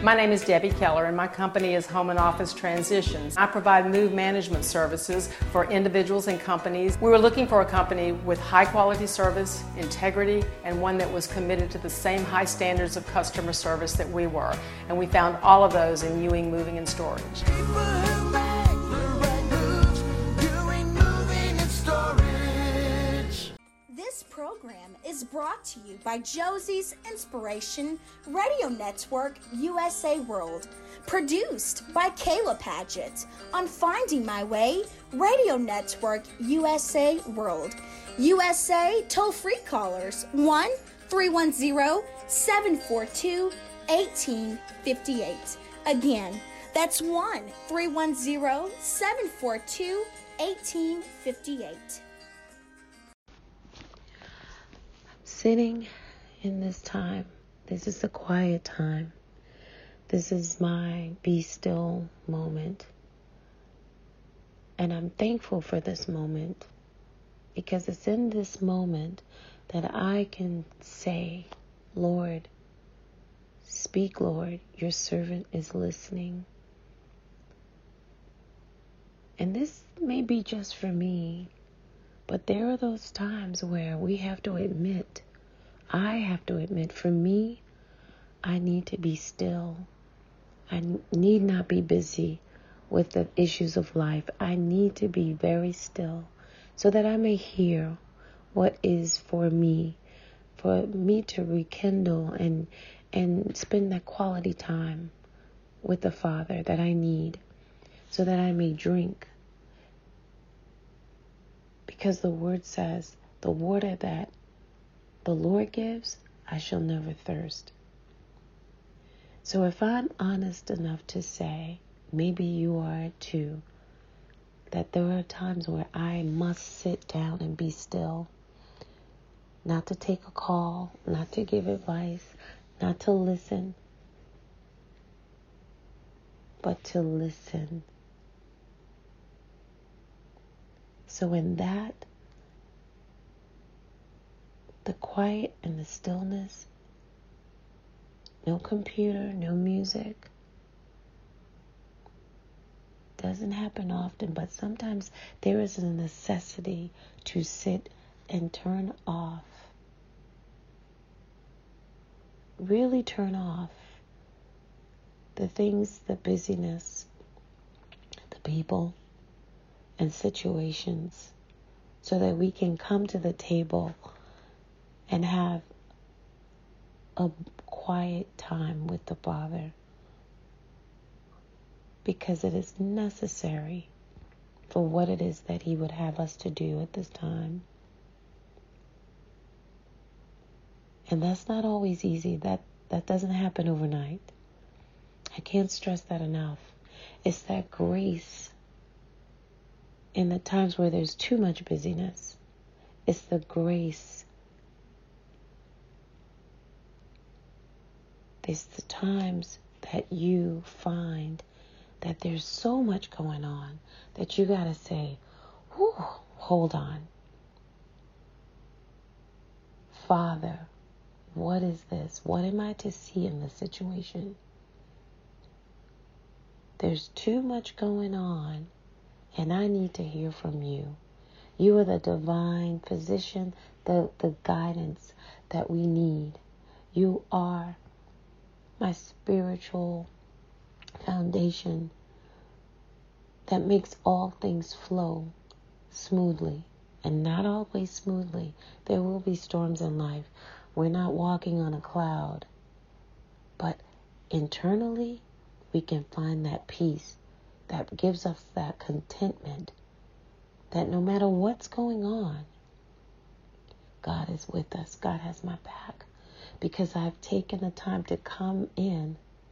My name is Debbie Keller, and my company is Home and Office Transitions. I provide move management services for individuals and companies. We were looking for a company with high quality service, integrity, and one that was committed to the same high standards of customer service that we were. And we found all of those in Ewing Moving and Storage. This program is brought to you by Josie's Inspiration Radio Network USA World, produced by Kayla Padgett on Finding My Way Radio Network USA World. USA toll-free callers 1-310-742-1858. Again, that's 1-310-742-1858. Sitting in this time, this is a quiet time. This is my be still moment. And I'm thankful for this moment because it's in this moment that I can say, Lord, speak, Lord, your servant is listening. And this may be just for me, but there are those times where we have to admit, I have to admit, for me, I need to be still. I need not be busy with the issues of life. I need to be very still so that I may hear what is for me to rekindle and spend that quality time with the Father that I need so that I may drink. Because the word says, the water that the Lord gives, I shall never thirst. So if I'm honest enough to say, maybe you are too, that there are times where I must sit down and be still, not to take a call, not to give advice, not to listen, but to listen. So in that, the quiet and the stillness, no computer, no music, doesn't happen often, but sometimes there is a necessity to sit and turn off. Really turn off the things, the busyness, the people, and situations so that we can come to the table and have a quiet time with the Father, because it is necessary for what it is that He would have us to do at this time. And that's not always easy. That doesn't happen overnight. I can't stress that enough. It's that grace in the times where there's too much busyness. It's the grace. It's the times that you find that there's so much going on that you got to say, whew, hold on. Father, what is this? What am I to see in this situation? There's too much going on, and I need to hear from you. You are the divine physician, the guidance that we need. You are my spiritual foundation that makes all things flow smoothly, and not always smoothly. There will be storms in life. We're not walking on a cloud, but internally we can find that peace that gives us that contentment that no matter what's going on, God is with us. God has my back. Because I've taken the time to come in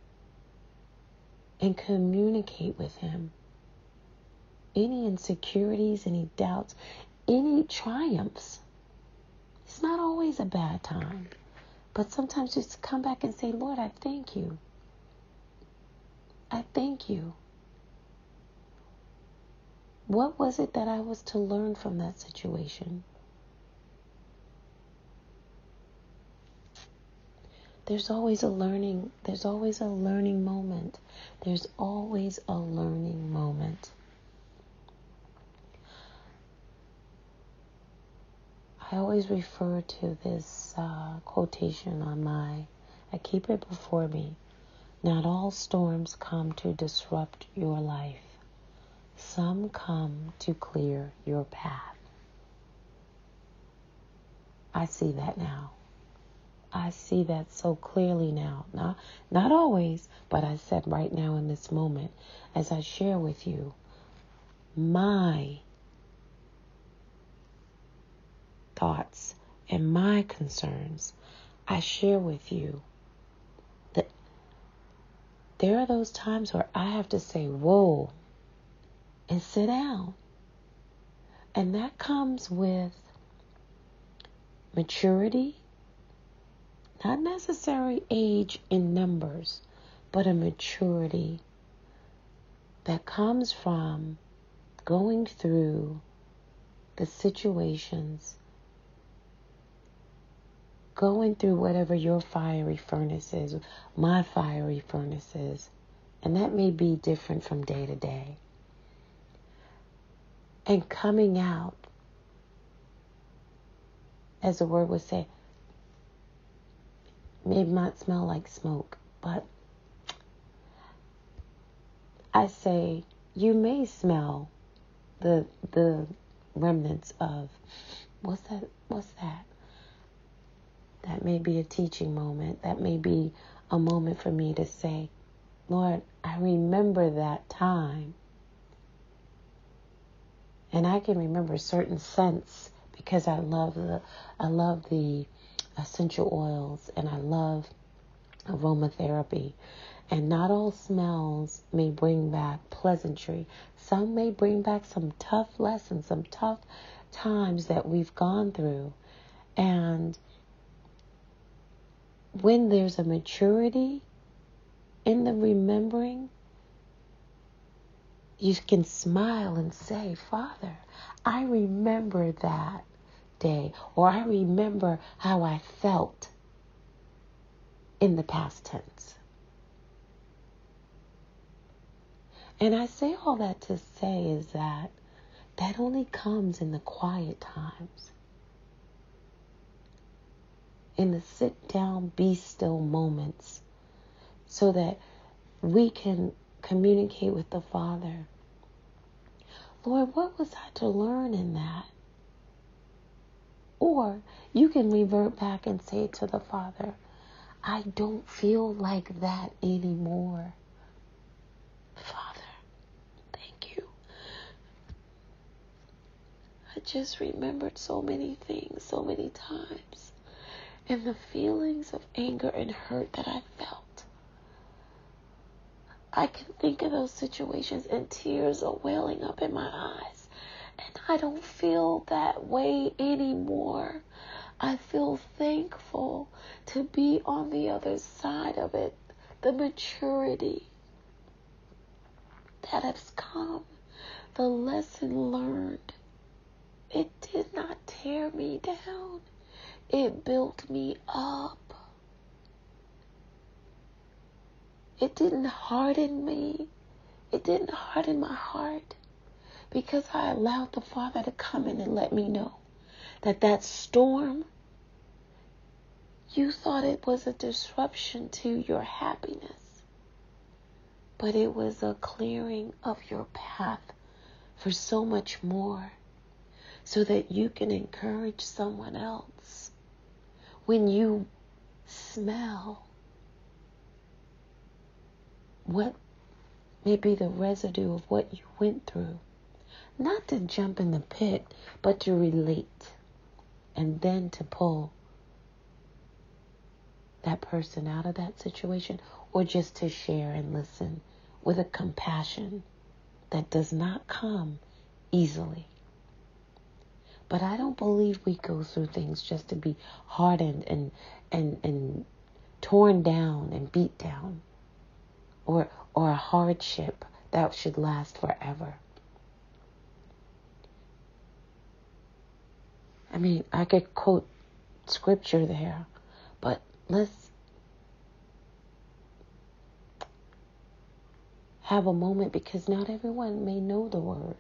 and communicate with Him. Any insecurities, any doubts, any triumphs. It's not always a bad time. But sometimes just come back and say, Lord, I thank you. I thank you. What was it that I was to learn from that situation? There's always a learning moment. There's always a learning moment. I always refer to this quotation I keep it before me. Not all storms come to disrupt your life. Some come to clear your path. I see that now. I see that so clearly now. Not always, but I said right now in this moment, as I share with you my thoughts and my concerns, I share with you that there are those times where I have to say, whoa, and sit down. And that comes with maturity, not necessarily age in numbers, but a maturity that comes from going through the situations, going through whatever your fiery furnace is, my fiery furnace is, and that may be different from day to day. And coming out, as the word would say, may not smell like smoke, but I say you may smell the remnants of what's that? That may be a teaching moment. That may be a moment for me to say, Lord, I remember that time. And I can remember certain scents because I love the essential oils and I love aromatherapy. And not all smells may bring back pleasantry. Some may bring back some tough lessons, some tough times that we've gone through. And when there's a maturity in the remembering, you can smile and say, Father, I remember that day, or I remember how I felt in the past tense. And I say all that to say is that only comes in the quiet times. In the sit down, be still moments, so that we can communicate with the Father. Lord, what was I to learn in that? Or you can revert back and say to the Father, I don't feel like that anymore. Father, thank you. I just remembered so many things, so many times. And the feelings of anger and hurt that I felt. I can think of those situations and tears are welling up in my eyes. And I don't feel that way anymore. I feel thankful to be on the other side of it. The maturity that has come. The lesson learned. It did not tear me down. It built me up. It didn't harden me. It didn't harden my heart because I allowed the Father to come in and let me know that storm, you thought it was a disruption to your happiness, but it was a clearing of your path for so much more so that you can encourage someone else. When you smell what may be the residue of what you went through, not to jump in the pit, but to relate and then to pull that person out of that situation, or just to share and listen with a compassion that does not come easily. But I don't believe we go through things just to be hardened and torn down and beat down, or a hardship that should last forever. I mean, I could quote scripture there, but let's have a moment, because not everyone may know the word.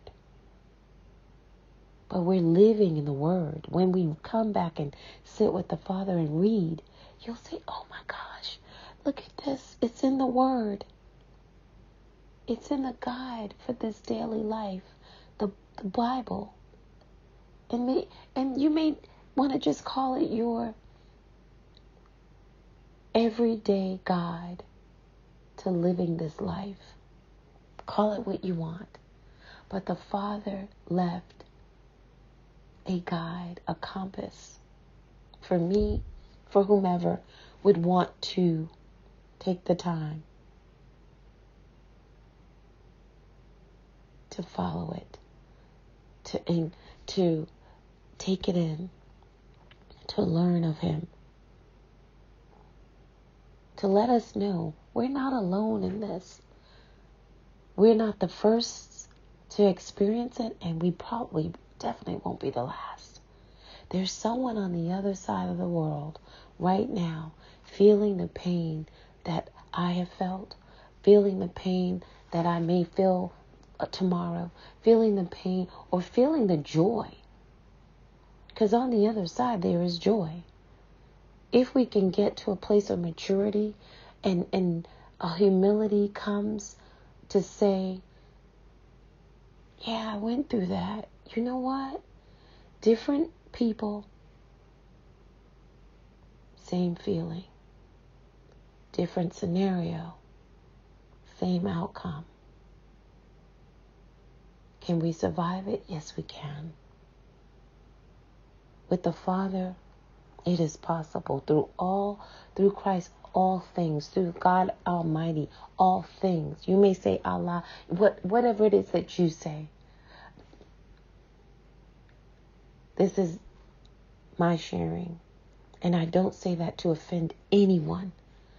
But we're living in the word. When we come back and sit with the Father and read, you'll say, oh my gosh, look at this. It's in the word. It's in the guide for this daily life, the Bible. And you may want to just call it your everyday guide to living this life. Call it what you want. But the Father left a guide, a compass for me, for whomever would want to take the time to follow it, to take it in, to learn of Him, to let us know we're not alone in this. We're not the first to experience it, and we probably definitely won't be the last. There's someone on the other side of the world right now feeling the pain that I have felt, feeling the pain that I may feel tomorrow, feeling the pain or feeling the joy. Because on the other side there is joy. If we can get to a place of maturity and a humility comes to say, yeah, I went through that. You know what? Different people, same feeling. Different scenario, same outcome. Can we survive it? Yes, we can. With the Father, it is possible. Through Christ, all things. Through God Almighty, all things. You may say Allah, whatever it is that you say. This is my sharing. And I don't say that to offend anyone.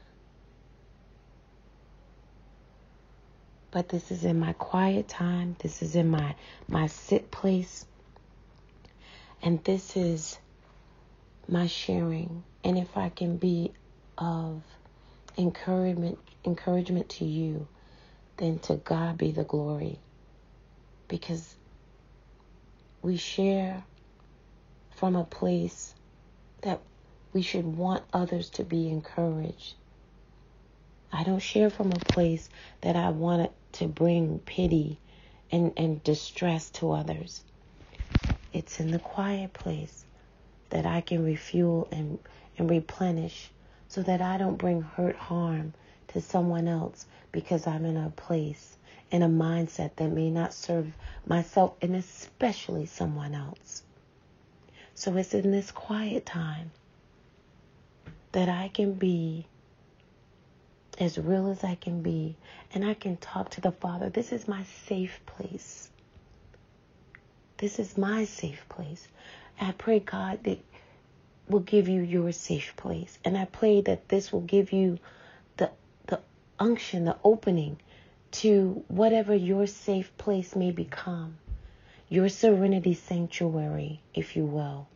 But this is in my quiet time. This is in my sit place. And this is my sharing. And if I can be of encouragement to you, then to God be the glory. Because we share from a place that we should want others to be encouraged. I don't share from a place that I want to bring pity and distress to others. It's in the quiet place that I can refuel and replenish so that I don't bring hurt, harm to someone else because I'm in a place, in a mindset that may not serve myself and especially someone else. So it's in this quiet time that I can be as real as I can be, and I can talk to the Father. This is my safe place. This is my safe place. I pray, God, that will give you your safe place. And I pray that this will give you the unction, the opening to whatever your safe place may become. Your serenity sanctuary, if you will.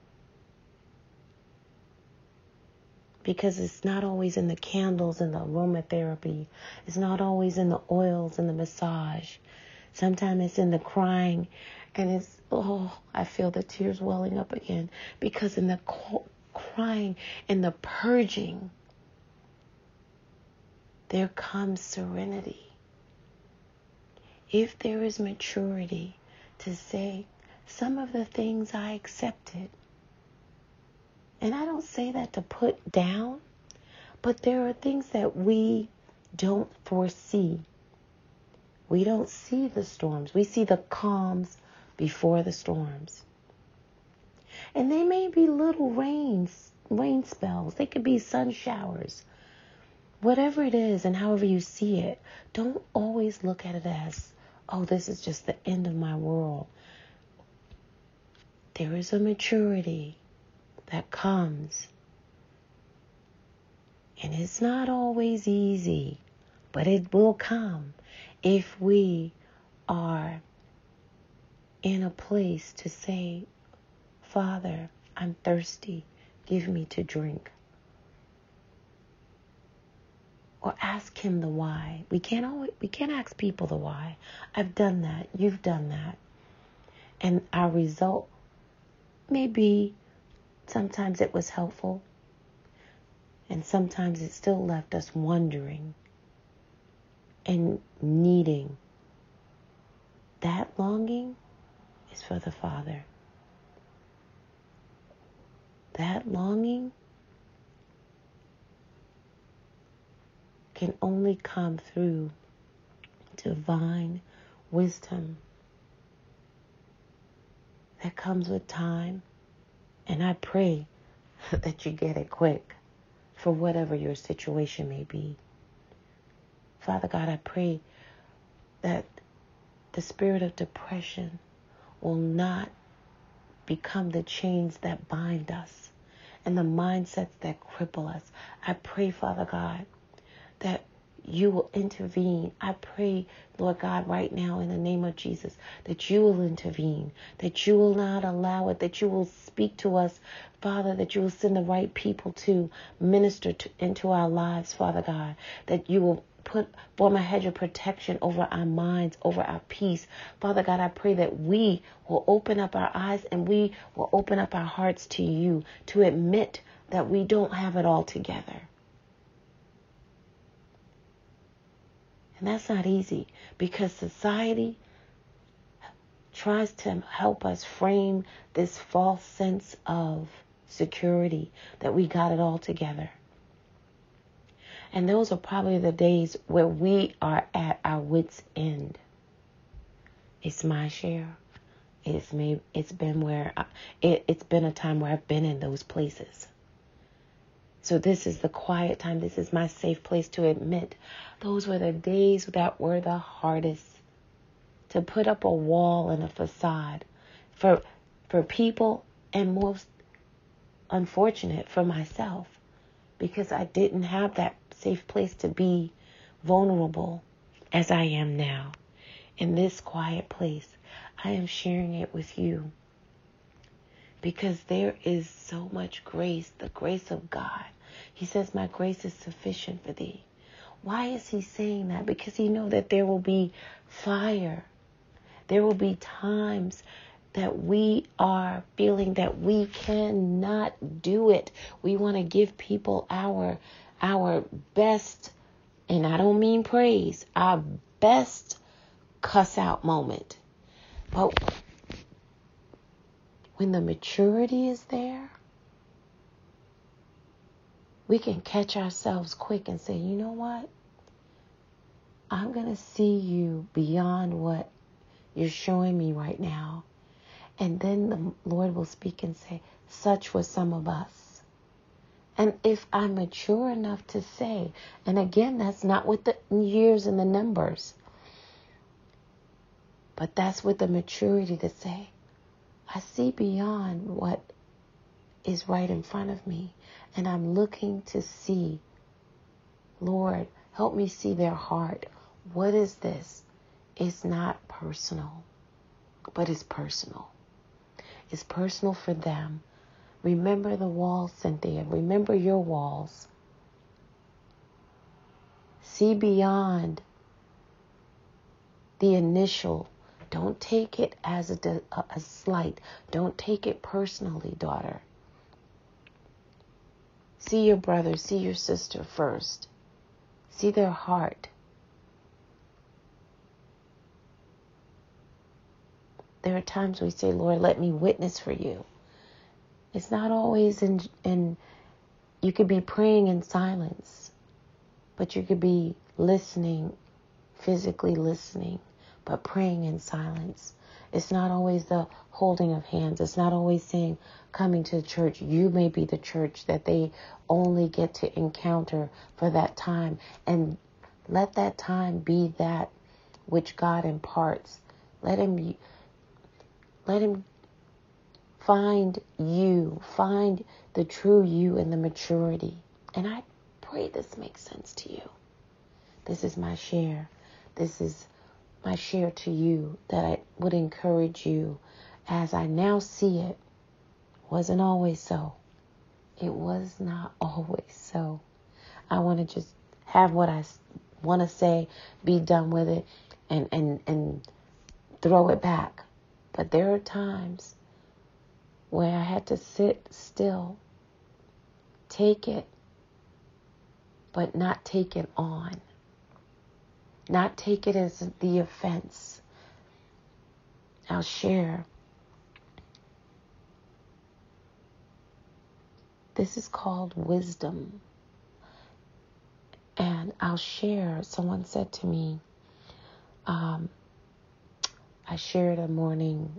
Because it's not always in the candles and the aromatherapy. It's not always in the oils and the massage. Sometimes it's in the crying. And it's, I feel the tears welling up again. Because in the crying and the purging, there comes serenity. If there is maturity to say, some of the things I accepted. And I don't say that to put down, but there are things that we don't foresee. We don't see the storms. We see the calms before the storms. And they may be little rain spells. They could be sun showers. Whatever it is and however you see it, don't always look at it as, oh, this is just the end of my world. There is a maturity that comes. And it's not always easy, but it will come if we are in a place to say, Father, I'm thirsty. Give me to drink. or ask him the why. We can't ask people the why. I've done that. You've done that. And our result may be sometimes it was helpful, and sometimes it still left us wondering and needing. That longing is for the Father. That longing can only come through divine wisdom that comes with time. And I pray that you get it quick for whatever your situation may be. Father God, I pray that the spirit of depression will not become the chains that bind us and the mindsets that cripple us. I pray, Father God, that you will intervene. I pray, Lord God, right now in the name of Jesus, that you will intervene, that you will not allow it, that you will speak to us, Father, that you will send the right people to minister into our lives, Father God, that you will form a hedge of protection over our minds, over our peace. Father God, I pray that we will open up our eyes and we will open up our hearts to you, to admit that we don't have it all together. And that's not easy, because society tries to help us frame this false sense of security that we got it all together. And those are probably the days where we are at our wits' end. It's my share. It's been a time where I've been in those places. So this is the quiet time. This is my safe place to admit those were the days that were the hardest. To put up a wall and a facade for people, and most unfortunate for myself, because I didn't have that safe place to be vulnerable as I am now. In this quiet place, I am sharing it with you because there is so much grace, the grace of God. He says, my grace is sufficient for thee. Why is he saying that? Because he knows that there will be fire. There will be times that we are feeling that we cannot do it. We want to give people our best, and I don't mean praise, our best cuss out moment. But when the maturity is there, we can catch ourselves quick and say, you know what? I'm going to see you beyond what you're showing me right now. And then the Lord will speak and say, such was some of us. And if I'm mature enough to say, and again, that's not with the years and the numbers, but that's with the maturity to say, I see beyond what is right in front of me. And I'm looking to see, Lord, help me see their heart. What is this? It's not personal, but it's personal. It's personal for them. Remember the walls, Cynthia. Remember your walls. See beyond the initial. Don't take it as a slight. Don't take it personally, daughter. See your brother, see your sister first. See their heart. There are times we say, Lord, let me witness for you. It's not always in you could be praying in silence, but you could be listening, physically listening, but praying in silence. It's not always the holding of hands. It's not always saying, coming to church. You may be the church that they only get to encounter for that time. And let that time be that which God imparts. Let him find you, find the true you and the maturity. And I pray this makes sense to you. This is my share. This is my share to you, that I would encourage you as I now see it. Wasn't always so. It was not always so. I want to just have what I want to say, be done with it, and throw it back. But there are times where I had to sit still, take it, but not take it on. Not take it as the offense. I'll share. This is called wisdom. And I'll share. Someone said to me, I shared a morning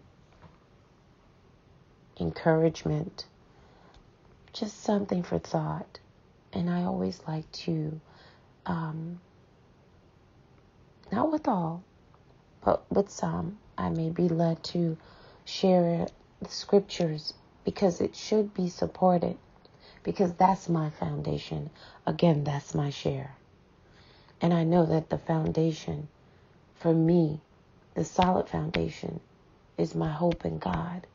encouragement, just something for thought. And I always like to, not with all, but with some, I may be led to share the scriptures because it should be supported, because that's my foundation. Again, that's my share. And I know that the foundation for me, the solid foundation, is my hope in God,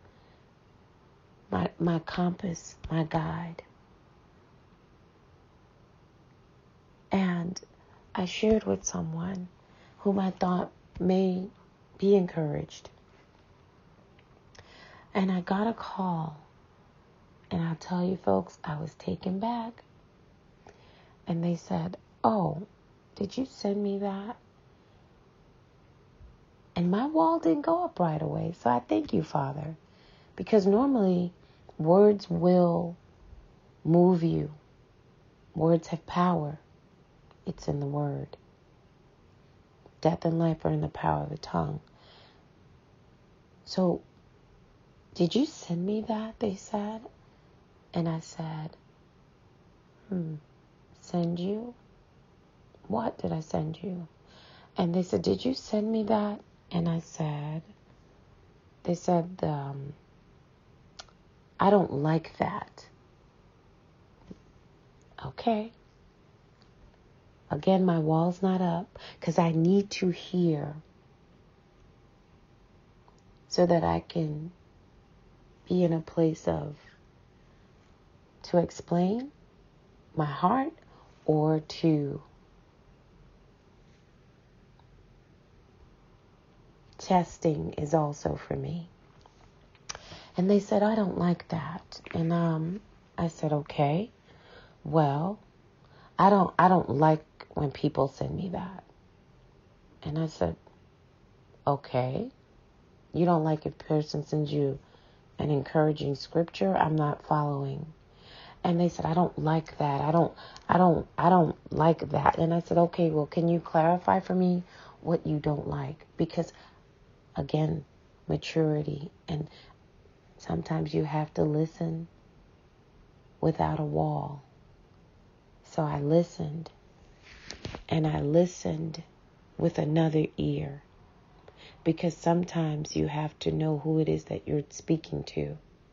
my compass, my guide. And I shared with someone whom I thought may be encouraged. And I got a call. And I'll tell you folks, I was taken back. And they said, "Oh, did you send me that?" And my wall didn't go up right away. So I thank you, Father. Because normally words will move you. Words have power. It's in the word. Death and life are in the power of the tongue. So, did you send me that? They said. And I said, send you? What did I send you? And they said, did you send me that? And I said, they said, I don't like that. Okay. Again, my wall's not up because I need to hear so that I can be in a place of to explain my heart or to testing is also for me. And they said, I don't like that. And I said, okay, well, I don't like when people send me that. And I said, okay, you don't like if a person sends you an encouraging scripture? I'm not following. And they said, I don't like that. I don't like that. And I said, okay, well, can you clarify for me what you don't like? Because again, maturity, and sometimes you have to listen without a wall. So I listened, and I listened with another ear, because sometimes you have to know who it is that you're speaking to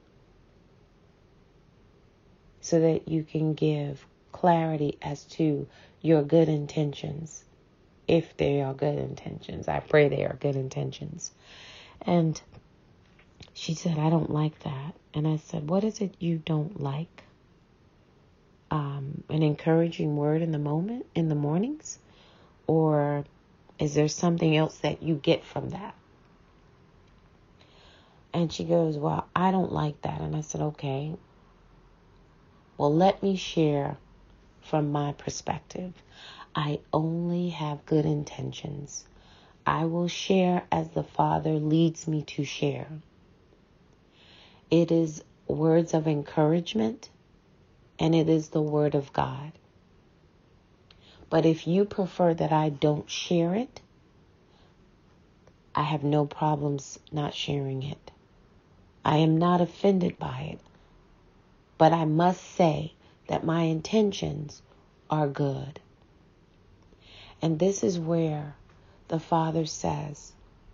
so that you can give clarity as to your good intentions, if they are good intentions. I pray they are good intentions. And she said, I don't like that. And I said, what is it you don't like? An encouraging word in the moment, in the mornings? Or is there something else that you get from that? And she goes, well, I don't like that. And I said, okay, well, let me share from my perspective. I only have good intentions. I will share as the Father leads me to share. It is words of encouragement, and it is the Word of God. But if you prefer that I don't share it, I have no problems not sharing it. I am not offended by it. But I must say that my intentions are good. And this is where the Father says,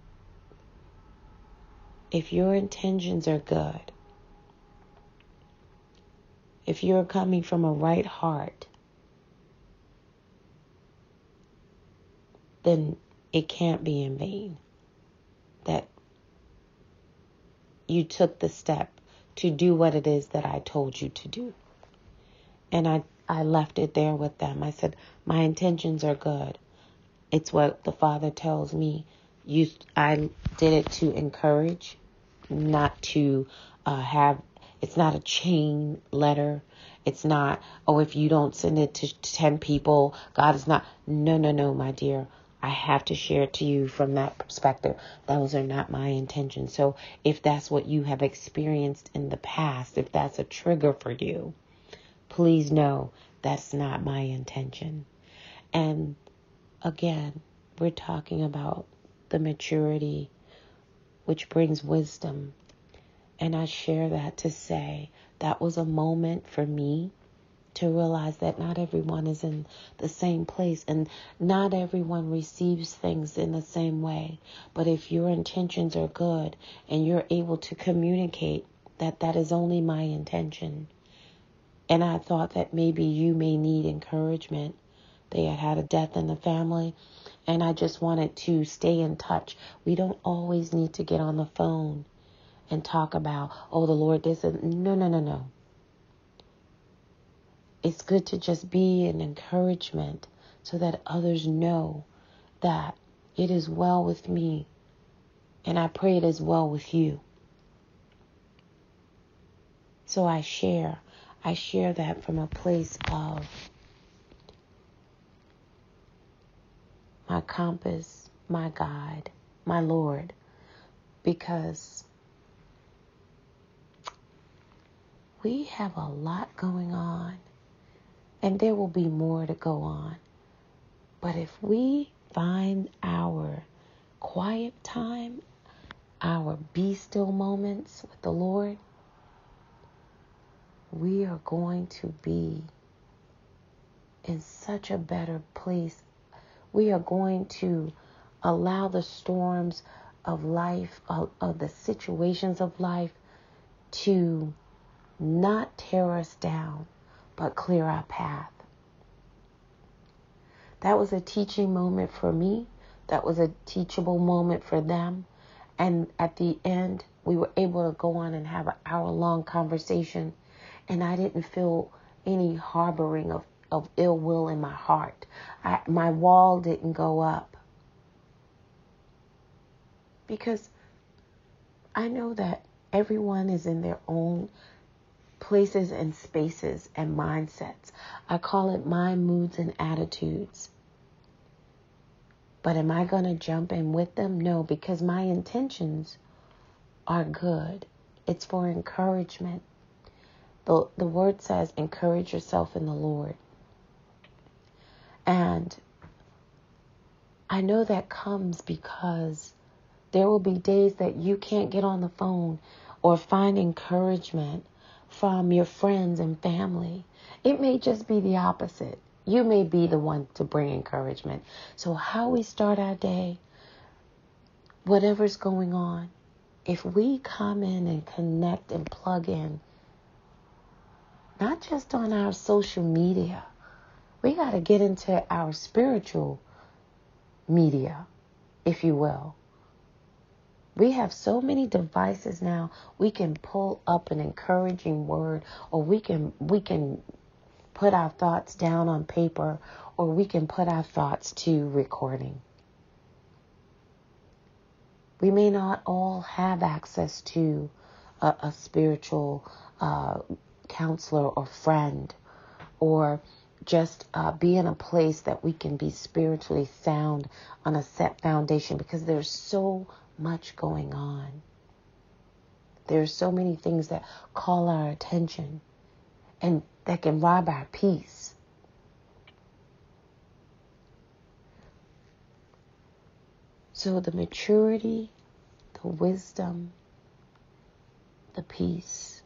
if your intentions are good, if you're coming from a right heart, then it can't be in vain that you took the step to do what it is that I told you to do. And I left it there with them. I said, my intentions are good. It's what the Father tells me. I did it to encourage, not to it's not a chain letter. It's not, if you don't send it to 10 people, God is not. No, my dear. I have to share it to you from that perspective. Those are not my intentions. So if that's what you have experienced in the past, if that's a trigger for you, please know that's not my intention. And again, we're talking about the maturity which brings wisdom. And I share that to say that was a moment for me to realize that not everyone is in the same place and not everyone receives things in the same way. But if your intentions are good and you're able to communicate that is only my intention. And I thought that maybe you may need encouragement. They had a death in the family and I just wanted to stay in touch. We don't always need to get on the phone and talk about, the Lord this. No. It's good to just be an encouragement so that others know that it is well with me. And I pray it is well with you. So I share that from a place of my compass, my guide, my Lord, because we have a lot going on. And there will be more to go on. But if we find our quiet time, our be still moments with the Lord, we are going to be in such a better place. We are going to allow the storms of life, of the situations of life, to not tear us down, but clear our path. That was a teaching moment for me. That was a teachable moment for them. And at the end, we were able to go on and have an hour-long conversation. And I didn't feel any harboring of ill will in my heart. My wall didn't go up. Because I know that everyone is in their own places and spaces and mindsets. I call it mind, moods, and attitudes. But am I going to jump in with them? No, because my intentions are good. It's for encouragement. The word says, encourage yourself in the Lord. And I know that comes because there will be days that you can't get on the phone or find encouragement from your friends and family. It may just be the opposite. You may be the one to bring encouragement. So how we start our day, whatever's going on, if we come in and connect and plug in, not just on our social media, we got to get into our spiritual media, if you will. We have so many devices now. We can pull up an encouraging word, or we can put our thoughts down on paper, or we can put our thoughts to recording. We may not all have access to a spiritual counselor or friend, or just be in a place that we can be spiritually sound on a set foundation, because there's so much going on. There's so many things that call our attention and that can rob our peace. So the maturity, the wisdom, the peace.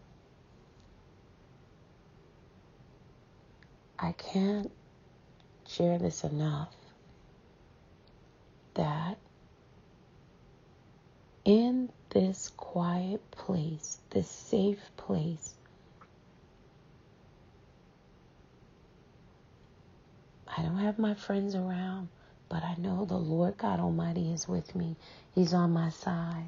I can't share this enough, that in this quiet place, this safe place, I don't have my friends around, but I know the Lord God Almighty is with me. He's on my side.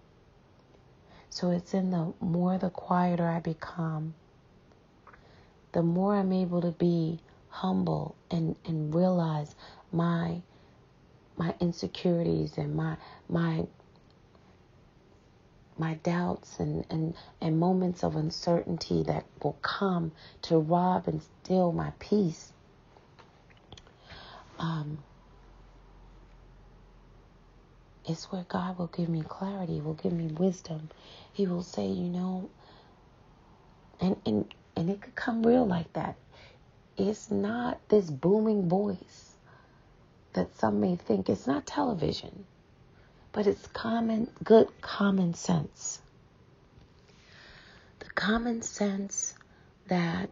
So it's in the quieter I become, the more I'm able to be humble and realize my insecurities and my doubts and moments of uncertainty that will come to rob and steal my peace. It's where God will give me clarity, will give me wisdom. He will say, and it could come real like that. It's not this booming voice that some may think. It's not television, but it's good common sense. The common sense that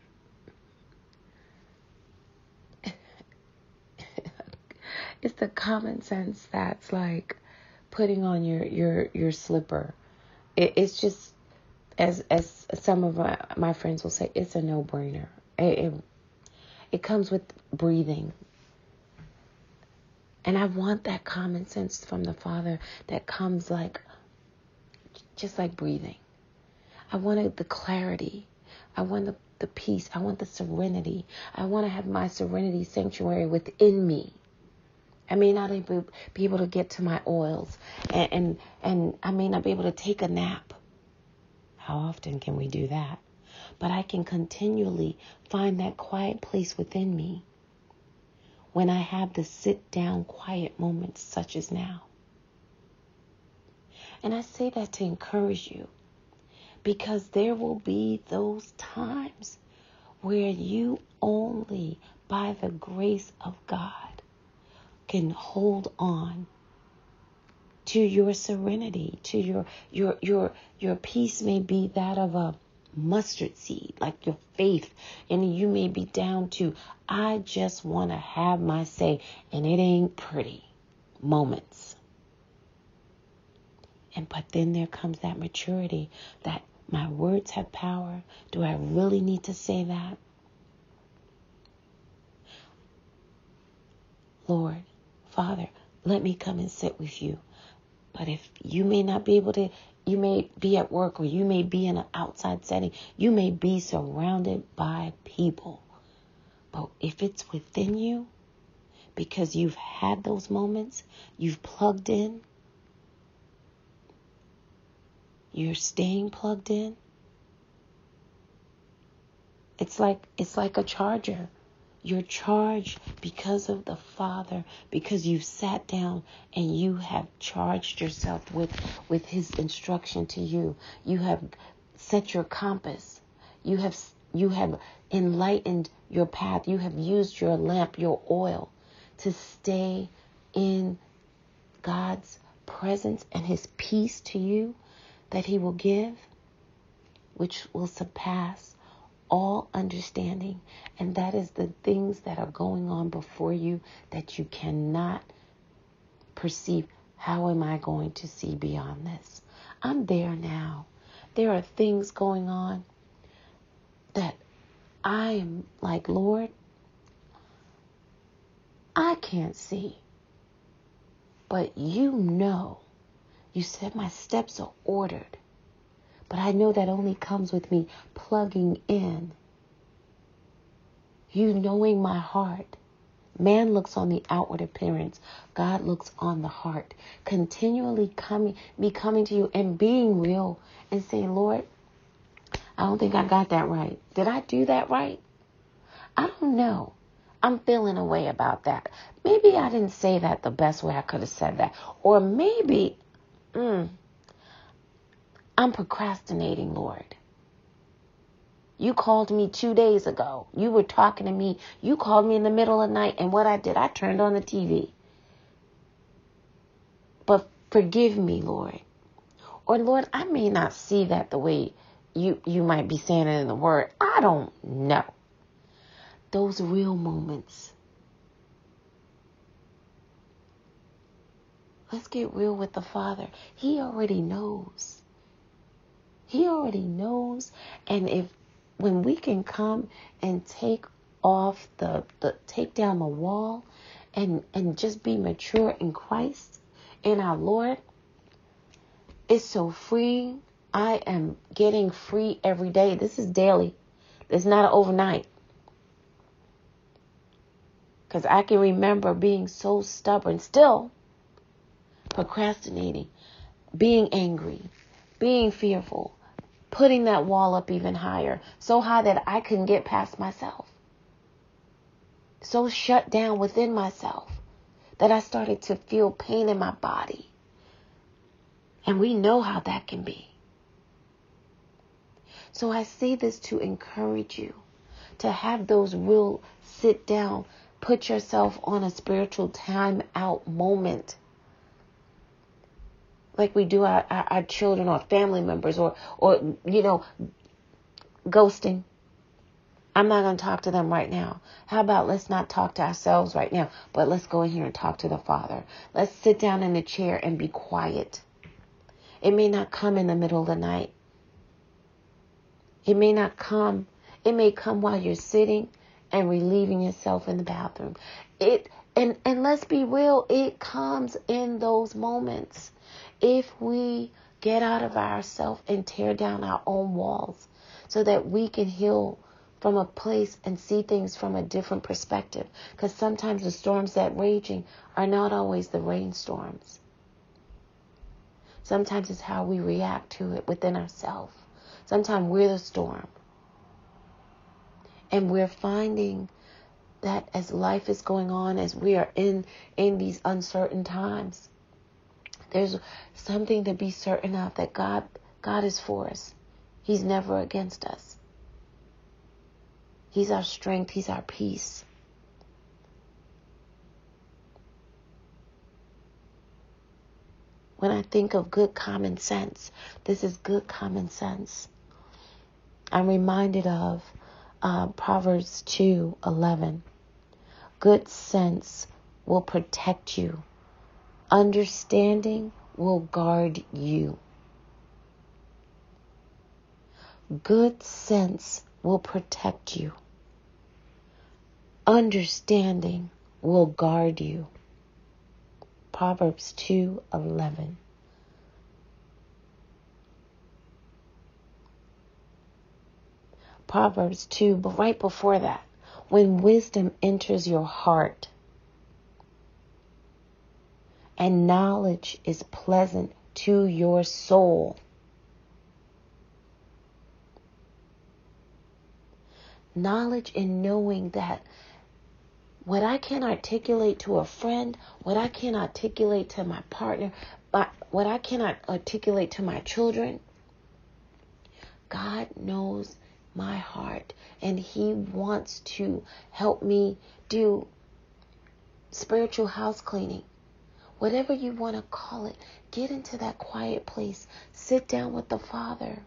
it's the common sense that's like putting on your slipper. It's just, as some of my friends will say, it's a no-brainer. It comes with breathing. And I want that common sense from the Father that comes just like breathing. I wanted the clarity. I want the peace. I want the serenity. I want to have my serenity sanctuary within me. I may not be able to get to my oils, and I may not be able to take a nap. How often can we do that? But I can continually find that quiet place within me when I have the sit down quiet moments such as now. And I say that to encourage you, because there will be those times where you only by the grace of God can hold on to your serenity, to your peace may be that of a mustard seed, like your faith, and you may be down to, I just want to have my say, and it ain't pretty moments. But then there comes that maturity, that my words have power. Do I really need to say that? Lord, Father, let me come and sit with you. But if you may not be able to, you may be at work, or you may be in an outside setting. You may be surrounded by people. But if it's within you, because you've had those moments, you've plugged in, you're staying plugged in. It's like a charger. You're charged because of the Father, because you've sat down and you have charged yourself with His instruction to you. You have set your compass. You have enlightened your path. You have used your lamp, your oil, to stay in God's presence and His peace to you that He will give, which will surpass all understanding. And that is the things that are going on before you that you cannot perceive. How am I going to see beyond this? I'm there now. There are things going on that I am like, Lord, I can't see. But you know. You said my steps are ordered. But I know that only comes with me plugging in. You knowing my heart. Man looks on the outward appearance. God looks on the heart. Continually coming to you and being real and saying, Lord, I don't think I got that right. Did I do that right? I don't know. I'm feeling a way about that. Maybe I didn't say that the best way I could have said that. Or maybe I'm procrastinating, Lord. You called me 2 days ago. You were talking to me. You called me in the middle of the night. And what I did, I turned on the TV. But forgive me, Lord. Or, Lord, I may not see that the way you might be saying it in the Word. I don't know. Those real moments. Let's get real with the Father. He already knows. He already knows. And when we can come and take down the wall and just be mature in Christ, in our Lord, it's so freeing. I am getting free every day. This is daily. It's not overnight. Because I can remember being so stubborn, still procrastinating, being angry, being fearful, putting that wall up even higher, so high that I couldn't get past myself. So shut down within myself that I started to feel pain in my body. And we know how that can be. So I say this to encourage you to have those real sit down, put yourself on a spiritual time out moment. Like we do our children or family members or ghosting. I'm not going to talk to them right now. How about let's not talk to ourselves right now, but let's go in here and talk to the Father. Let's sit down in the chair and be quiet. It may not come in the middle of the night. It may not come. It may come while you're sitting and relieving yourself in the bathroom. And let's be real, it comes in those moments. If we get out of ourselves and tear down our own walls so that we can heal from a place and see things from a different perspective. Because sometimes the storms that raging are not always the rainstorms. Sometimes it's how we react to it within ourselves. Sometimes we're the storm. And we're finding that as life is going on, as we are in these uncertain times, there's something to be certain of, that God is for us. He's never against us. He's our strength. He's our peace. When I think of good common sense, this is good common sense. I'm reminded of Proverbs 2:11. Good sense will protect you. Understanding will guard you. Good sense will protect you. Understanding will guard you. Proverbs 2:11. Proverbs 2, but right before that, when wisdom enters your heart and knowledge is pleasant to your soul. Knowledge in knowing that what I can articulate to a friend, what I can articulate to my partner, but what I cannot articulate to my children, God knows my heart, and He wants to help me do spiritual house cleaning. Whatever you want to call it, get into that quiet place. Sit down with the Father.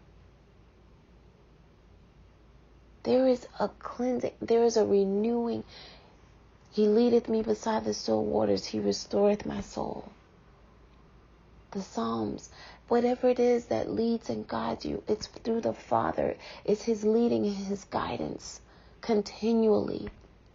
There is a cleansing. There is a renewing. He leadeth me beside the still waters. He restoreth my soul. The Psalms, whatever it is that leads and guides you, it's through the Father. It's His leading and His guidance continually,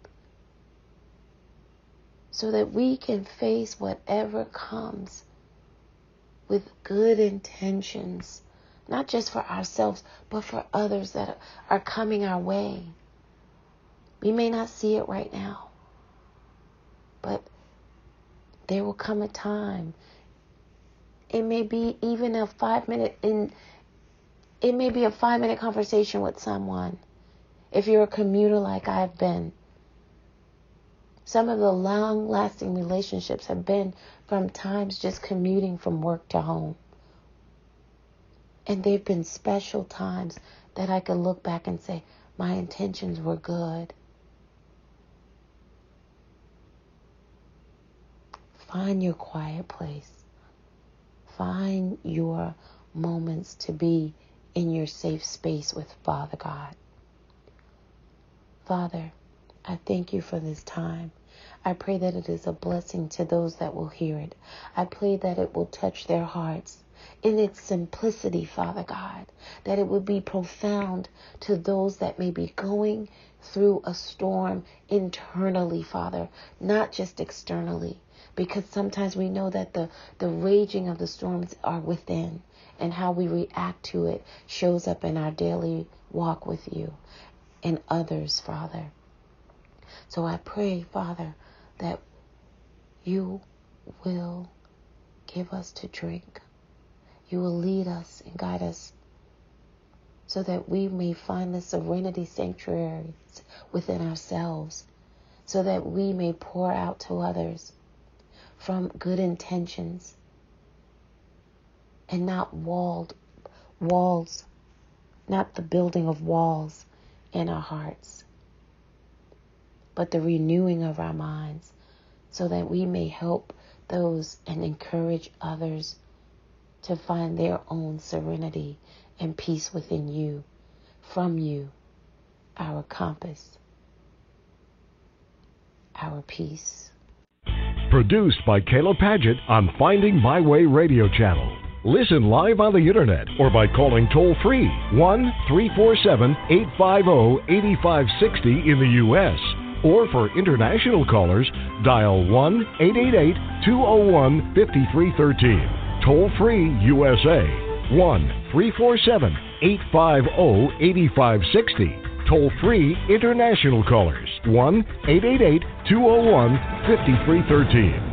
so that we can face whatever comes with good intentions, not just for ourselves, but for others that are coming our way. We may not see it right now, but there will come a time. It may be even a 5-minute, it may be a 5-minute conversation with someone. If you're a commuter like I've been, some of the long-lasting relationships have been from times just commuting from work to home. And they've been special times that I can look back and say, my intentions were good. Find your quiet place. Find your moments to be in your safe space with Father God. Father, I thank you for this time. I pray that it is a blessing to those that will hear it. I pray that it will touch their hearts in its simplicity, Father God, that it would be profound to those that may be going through a storm internally, Father, not just externally. Because sometimes we know that the raging of the storms are within, and how we react to it shows up in our daily walk with you. in others, Father. So I pray, Father, that you will give us to drink. You will lead us and guide us so that we may find the serenity sanctuaries within ourselves, so that we may pour out to others from good intentions and not walls, not the building of walls in our hearts, but the renewing of our minds, so that we may help those and encourage others to find their own serenity and peace within you, from you, our compass, our peace. Produced by Kayla Padgett on Finding My Way Radio Channel. Listen live on the internet or by calling toll-free 1-347-850-8560 in the U.S. Or for international callers, dial 1-888-201-5313. Toll-free USA, 1-347-850-8560. Toll-free international callers, 1-888-201-5313.